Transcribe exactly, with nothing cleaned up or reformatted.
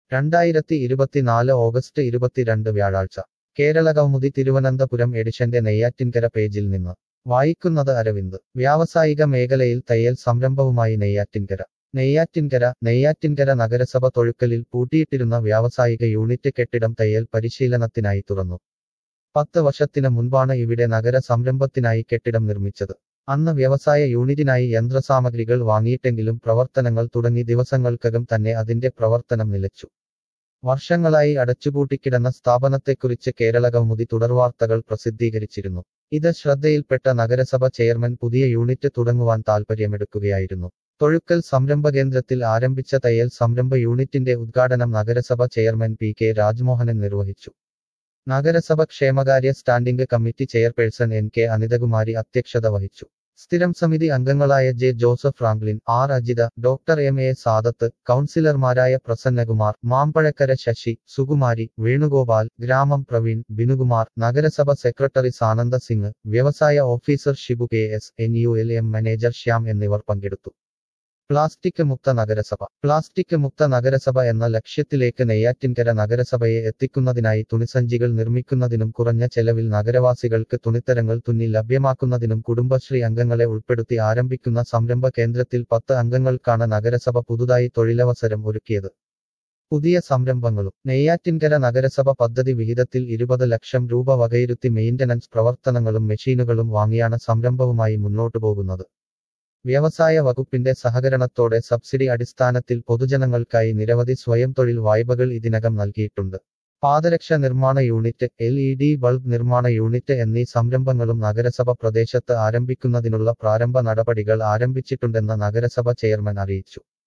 രണ്ടായിരത്തി ഇരുപത്തിനാല് ഓഗസ്റ്റ് ഇരുപത്തിരണ്ട് വ്യാഴാഴ്ച കേരളകൗമുദി തിരുവനന്തപുരം എഡിഷന്റെ നെയ്യാറ്റിൻകര പേജിൽ നിന്ന് വായിക്കുന്നത് അരവിന്ദ്. വ്യാവസായിക മേഖലയിൽ തയ്യൽ സംരംഭവുമായി നെയ്യാറ്റിൻകര. നെയ്യാറ്റിൻകര നെയ്യാറ്റിൻകര നഗരസഭ തൊഴുക്കലിൽ പൂട്ടിയിട്ടിരുന്ന വ്യാവസായിക യൂണിറ്റ് കെട്ടിടം തയ്യൽ പരിശീലനത്തിനായി തുറന്നു. പത്ത് വർഷത്തിന് മുൻപാണ് ഇവിടെ നഗര സംരംഭത്തിനായി കെട്ടിടം നിർമ്മിച്ചത്. അന്ന് വ്യവസായ യൂണിറ്റിനായി യന്ത്രസാമഗ്രികൾ വാങ്ങിയിട്ടെങ്കിലും പ്രവർത്തനങ്ങൾ തുടങ്ങി ദിവസങ്ങൾക്കകം തന്നെ അതിന്റെ പ്രവർത്തനം നിലച്ചു. വർഷങ്ങളായി അടച്ചുപൂട്ടിക്കിടന്ന സ്ഥാപനത്തെക്കുറിച്ച് കേരളകൗമുദി തുടർവാർത്തകൾ പ്രസിദ്ധീകരിച്ചിരുന്നു. ഇത് ശ്രദ്ധയിൽപ്പെട്ട നഗരസഭ ചെയർമാൻ പുതിയ യൂണിറ്റ് തുടങ്ങുവാൻ താൽപര്യമെടുക്കുകയായിരുന്നു. തൊഴുക്കൽ സംരംഭകേന്ദ്രത്തിൽ ആരംഭിച്ച തയ്യൽ സംരംഭ യൂണിറ്റിന്റെ ഉദ്ഘാടനം നഗരസഭ ചെയർമാൻ പി കെ രാജ്മോഹനൻ നിർവഹിച്ചു. നഗരസഭ ക്ഷേമകാര്യ standing committee chairperson N K Anithakumari അധ്യക്ഷത വഹിച്ചു. സ്ഥിരം സമിതി അംഗങ്ങളായ J Joseph Franklin, R Ajitha, doctor M A Sadath, കൗൺസിലർമാരായ പ്രസന്നകുമാർ, മാമ്പഴക്കര ശശി, സുകുമാരി, വേണുഗോപാൽ, ഗ്രാമം പ്രവീൺ, ബിനുകുമാർ, നഗരസഭ സെക്രട്ടറി സാനന്ദ സിംഗ്, വ്യവസായ officer Shibu K S, N U L M manager Shyam എന്നിവർ പങ്കെടുത്തു. പ്ലാസ്റ്റിക് മുക്ത നഗരസഭ. പ്ലാസ്റ്റിക് മുക്ത നഗരസഭ എന്ന ലക്ഷ്യത്തിലേക്ക് നെയ്യാറ്റിൻകര നഗരസഭയെ എത്തിക്കുന്നതിനായി തുണിസഞ്ചികൾ നിർമ്മിക്കുന്നതിനും കുറഞ്ഞ ചെലവിൽ നഗരവാസികൾക്ക് തുണിത്തരങ്ങൾ തുന്നി ലഭ്യമാക്കുന്നതിനും കുടുംബശ്രീ അംഗങ്ങളെ ഉൾപ്പെടുത്തി ആരംഭിക്കുന്ന സംരംഭ കേന്ദ്രത്തിൽ പത്ത് അംഗങ്ങൾക്കാണ് നഗരസഭ പുതുതായി തൊഴിലവസരം ഒരുക്കിയത്. പുതിയ സംരംഭങ്ങളും. നെയ്യാറ്റിൻകര നഗരസഭ പദ്ധതി വിഹിതത്തിൽ ഇരുപത് ലക്ഷം രൂപ വകയിരുത്തി മെയിന്റനൻസ് പ്രവർത്തനങ്ങളും മെഷീനുകളും വാങ്ങിയാണ് സംരംഭവുമായി മുന്നോട്ടു പോകുന്നത്. വ്യവസായ വകുപ്പിന്റെ സഹകരണത്തോടെ സബ്സിഡി അടിസ്ഥാനത്തിൽ പൊതുജനങ്ങൾക്കായി നിരവധി സ്വയം തൊഴിൽ വായ്പകൾ ഇതിനകം നൽകിയിട്ടുണ്ട്. പാദരക്ഷ നിർമ്മാണ unit, L E D bulb നിർമ്മാണ യൂണിറ്റ് എന്നീ സംരംഭങ്ങളും നഗരസഭ പ്രദേശത്ത് ആരംഭിക്കുന്നതിനുള്ള പ്രാരംഭ നടപടികൾ ആരംഭിച്ചിട്ടുണ്ടെന്ന് നഗരസഭ ചെയർമാൻ അറിയിച്ചു.